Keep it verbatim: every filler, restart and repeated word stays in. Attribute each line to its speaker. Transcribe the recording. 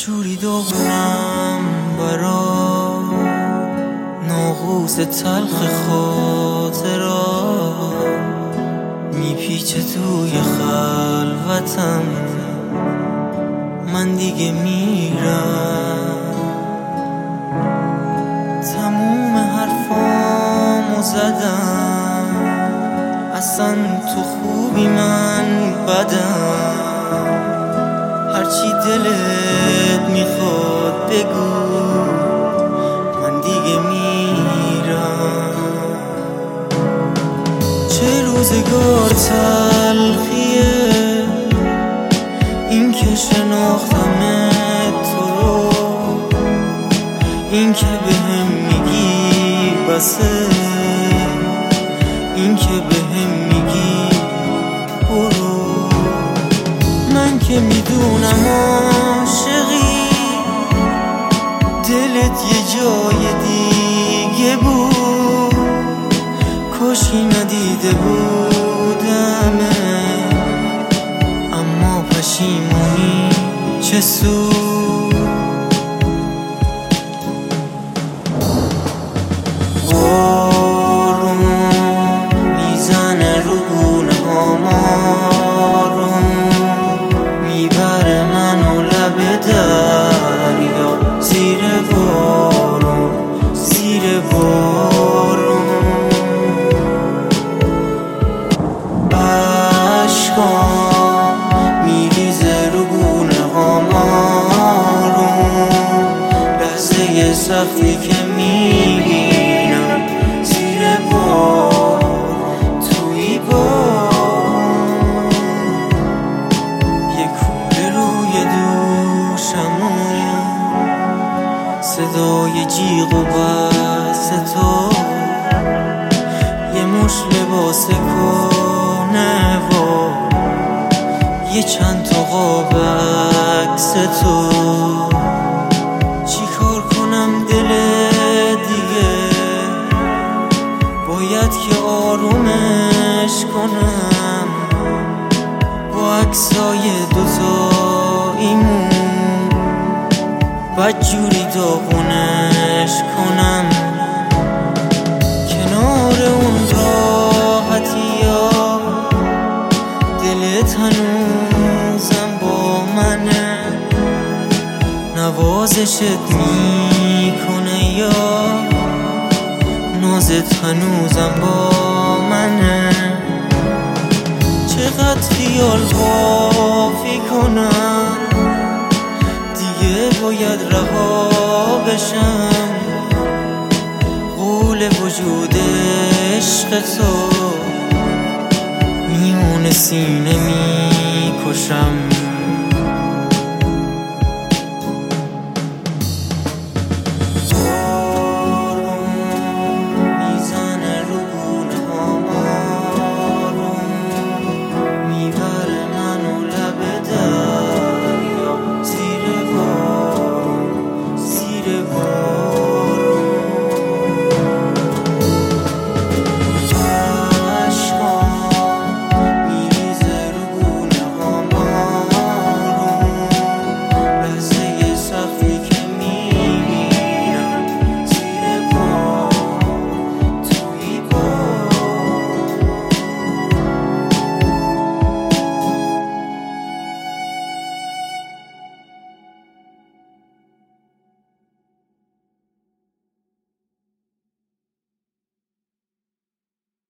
Speaker 1: جوری داغونم برا ناقوس تلخ خاطرات میپیچه توی خلوتم، من دیگه میرم. تموم حرفامو زدم، اصلا تو خوبی من بدم. هرچی دلت میخواد بگو، من دیگه میرم. چه روزگار تلخیه این که شناختمت تو رو، این که بهم میگی بسه، این که بهم میگی برو. من که میدونم عاشقی، دلت یه جای دیگه بود، کاشی ندیده بودمه. اما پشیمونی چه سود، بارون میزنه رو گونه هام، میبره منو لب دریا، زیر بارون زیر بارون. عشقام میریزه رو گونه هام، لحظه سختی که میبینم زیر بار توی بار. یه کوله روی دوشمون، صدای جیغ و بس تو، یه مش لباس کنه و یه چند تا قاب عکس تو. چی کار کنم دل دیگه، باید که آرومش کنم، با عکسای دوتاییمون بدجوری داغونش کنم. کنار اون راحتیا دلت هنوزم با منه، نوازشت میکنه یا نازت هنوزم با منه. چقدر خیال بافی کنم، دیگه باید رها بشم. قول وجود عشق تو میون سینه میکشم.